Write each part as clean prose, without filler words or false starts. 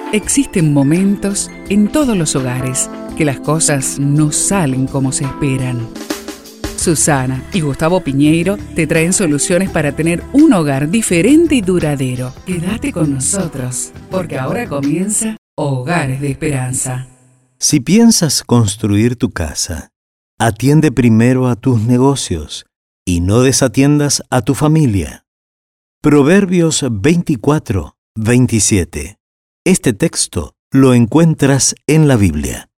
Existen momentos en todos los hogares que las cosas no salen como se esperan. Susana y Gustavo Piñeiro te traen soluciones para tener un hogar diferente y duradero. Quédate con nosotros, porque ahora comienza Hogares de Esperanza. Si piensas construir tu casa, atiende primero a tus negocios y no desatiendas a tu familia. Proverbios 24:27. Este texto lo encuentras en la Biblia.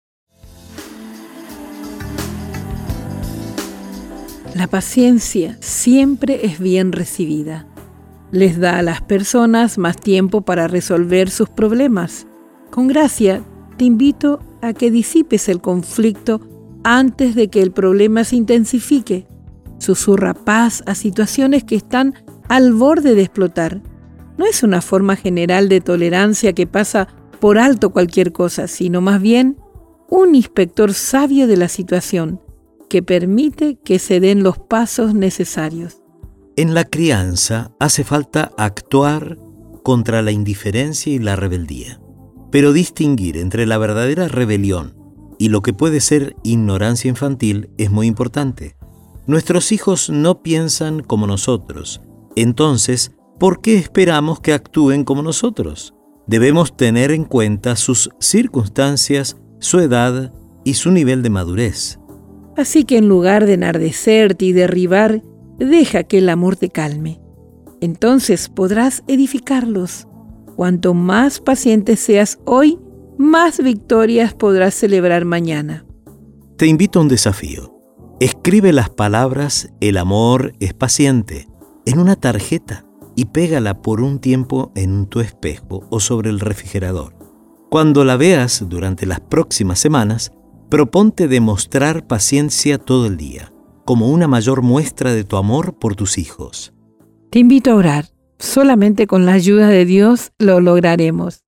La paciencia siempre es bien recibida. Les da a las personas más tiempo para resolver sus problemas. Con gracia, te invito a que disipes el conflicto antes de que el problema se intensifique. Susurra paz a situaciones que están al borde de explotar. No es una forma general de tolerancia que pasa por alto cualquier cosa, sino más bien un inspector sabio de la situación que permite que se den los pasos necesarios. En la crianza hace falta actuar contra la indiferencia y la rebeldía, pero distinguir entre la verdadera rebelión y lo que puede ser ignorancia infantil es muy importante. Nuestros hijos no piensan como nosotros, entonces, ¿por qué esperamos que actúen como nosotros? Debemos tener en cuenta sus circunstancias, su edad y su nivel de madurez. Así que en lugar de enardecerte y derribar, deja que el amor te calme. Entonces podrás edificarlos. Cuanto más paciente seas hoy, más victorias podrás celebrar mañana. Te invito a un desafío. Escribe las palabras "el amor es paciente" en una tarjeta y pégala por un tiempo en tu espejo o sobre el refrigerador. Cuando la veas durante las próximas semanas, proponte demostrar paciencia todo el día, como una mayor muestra de tu amor por tus hijos. Te invito a orar. Solamente con la ayuda de Dios lo lograremos.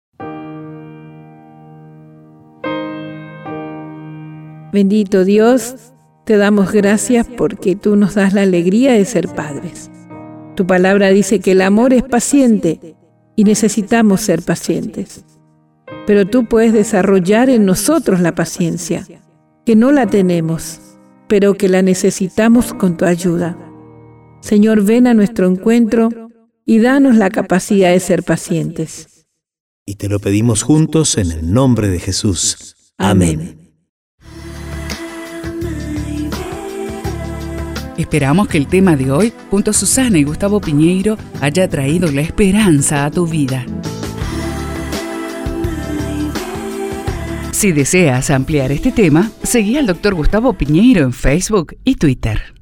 Bendito Dios, te damos gracias porque tú nos das la alegría de ser padres. Tu palabra dice que el amor es paciente y necesitamos ser pacientes. Pero tú puedes desarrollar en nosotros la paciencia, que no la tenemos, pero que la necesitamos con tu ayuda. Señor, ven a nuestro encuentro y danos la capacidad de ser pacientes. Y te lo pedimos juntos en el nombre de Jesús. Amén. Esperamos que el tema de hoy, junto a Susana y Gustavo Piñeiro, haya traído la esperanza a tu vida. Si deseas ampliar este tema, seguí al Dr. Gustavo Piñeiro en Facebook y Twitter.